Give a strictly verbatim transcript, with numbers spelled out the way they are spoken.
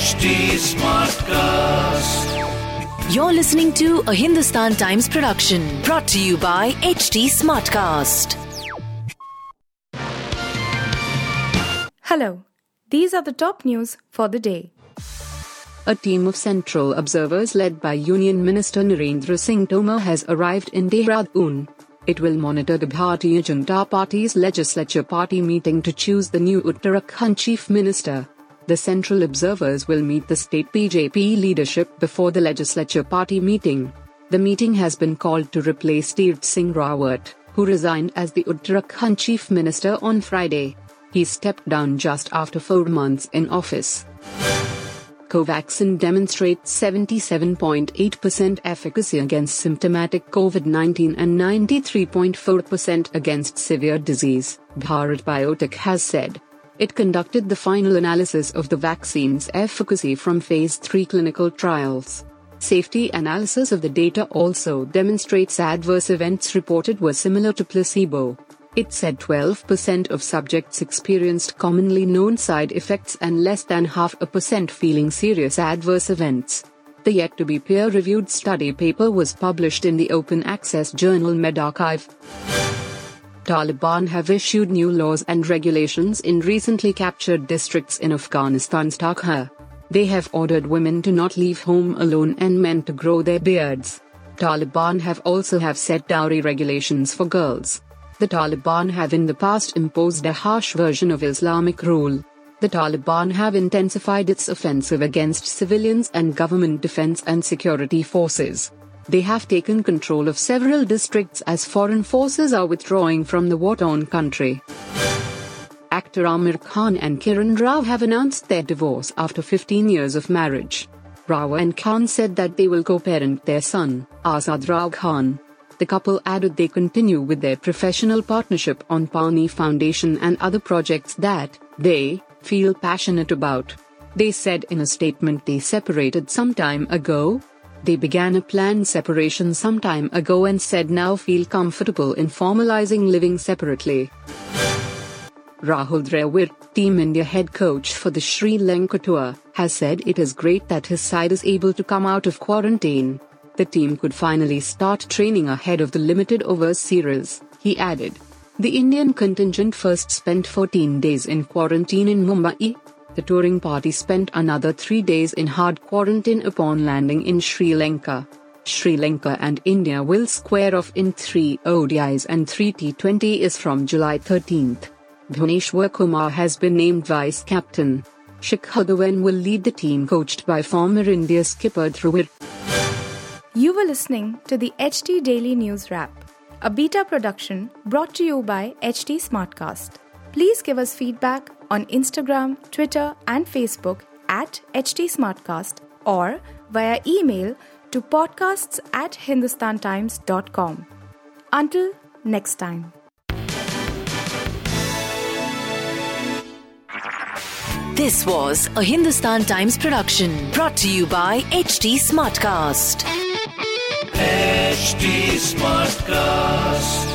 H T Smartcast. You're listening to a Hindustan Times production brought to you by H T Smartcast. Hello, these are the top news for the day. A team of central observers led by Union Minister Narendra Singh Tomar has arrived in Dehradun. It will monitor the Bharatiya Janata Party's legislature party meeting to choose the new Uttarakhand Chief Minister. The central observers will meet the state B J P leadership before the legislature party meeting. The meeting has been called to replace Tirth Singh Rawat, who resigned as the Uttarakhand Chief Minister on Friday. He stepped down just after four months in office. Covaxin demonstrates seventy-seven point eight percent efficacy against symptomatic COVID nineteen and ninety-three point four percent against severe disease, Bharat Biotech has said. It conducted the final analysis of the vaccine's efficacy from phase three clinical trials. Safety analysis of the data also demonstrates adverse events reported were similar to placebo. It said twelve percent of subjects experienced commonly known side effects and less than half a percent feeling serious adverse events. The yet-to-be peer-reviewed study paper was published in the open-access journal medArchive. Taliban have issued new laws and regulations in recently captured districts in Afghanistan's Takhar. They have ordered women to not leave home alone and men to grow their beards. Taliban have also have set dowry regulations for girls. The Taliban have in the past imposed a harsh version of Islamic rule. The Taliban have intensified its offensive against civilians and government defense and security forces. They have taken control of several districts as foreign forces are withdrawing from the war-torn country. Actor Aamir Khan and Kiran Rao have announced their divorce after fifteen years of marriage. Rao and Khan said that they will co-parent their son, Azad Rao Khan. The couple added they continue with their professional partnership on Pani Foundation and other projects that they feel passionate about. They said in a statement they separated some time ago. They began a planned separation some time ago and said now feel comfortable in formalizing living separately. Rahul Dravid, Team India head coach for the Sri Lanka tour, has said it is great that his side is able to come out of quarantine. The team could finally start training ahead of the limited overs series, he added. The Indian contingent first spent fourteen days in quarantine in Mumbai. The touring party spent another three days in hard quarantine upon landing in Sri Lanka. Sri Lanka and India will square off in three O D Is and three T twenties from July thirteenth. Bhuvneshwar Kumar has been named vice-captain. Shikhar Dhawan will lead the team coached by former India skipper Dravid. You were listening to the H T Daily News Wrap, a beta production brought to you by H T Smartcast. Please give us feedback on Instagram, Twitter and Facebook at H T Smartcast or via email to podcasts at hindustantimes dot com. Until next time. This was a Hindustan Times production brought to you by H T Smartcast. H T Smartcast.